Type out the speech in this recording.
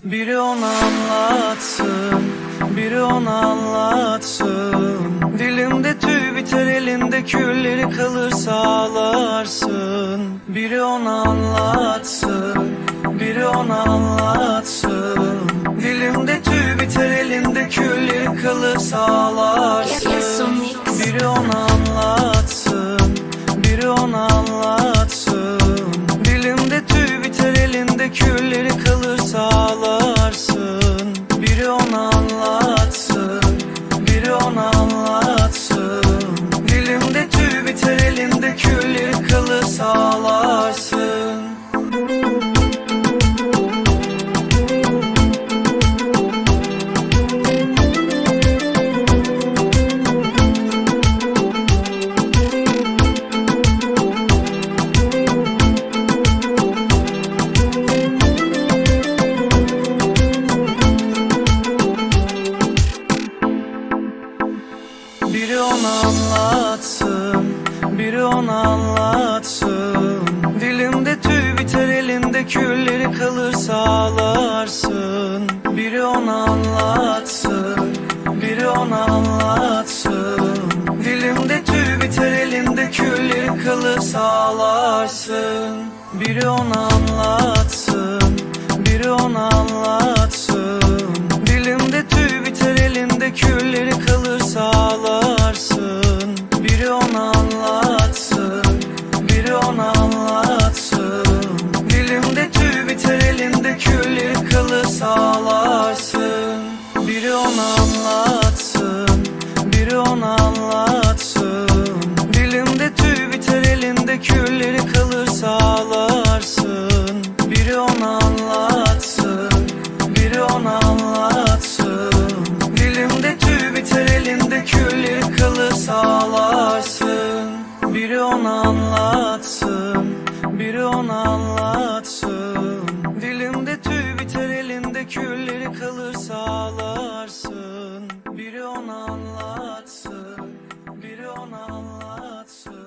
Biri ona anlatsın, biri ona anlatsın. Dilimde tüy biter, elinde külleri kalırsa ağlarsın. Biri ona anlatsın, biri ona anlatsın. Dilimde tüy biter, elinde külleri kalırsa ağlarsın. Biri ona anlatsın, biri ona anlatsın. Dilimde tüy biter, elinde külleri kalırsa ağlarsın. Biri ona anlatsın, biri ona anlatsın. Dilimde tüy biter, elinde külleri kalırsa ağlarsın. Biri ona anlatsın, biri ona anlatsın. Dilimde tüy biter, elinde külleri kalırsa ağlarsın. Biri ona anlatsın, biri ona anlatsın. Dilimde tüy biter, elinde külleri kalırsa ağlarsın. Biri ona anlatsın, biri ona anlatsın. Dilimde tüy biter, elinde külleri kalırsa ağlarsın. Biri ona anlatsın, biri ona anlatsın. Dilimde tüy biter, elinde külleri kalırsa ağlarsın. Biri ona anlatsın, biri ona anlatsın. Dilimde tüy biter, elinde külleri kalırsa ağlarsın. Biri ona anlatsın, biri ona anlatsın. Dilimde tüy biter, elinde külleri kalırsa ağlarsın. Biri ona anlatsın, biri ona anlatsın. Dilimde tüy biter, elinde külleri kalırsa ağlarsın. Biri ona anlatsın, biri ona anlatsın.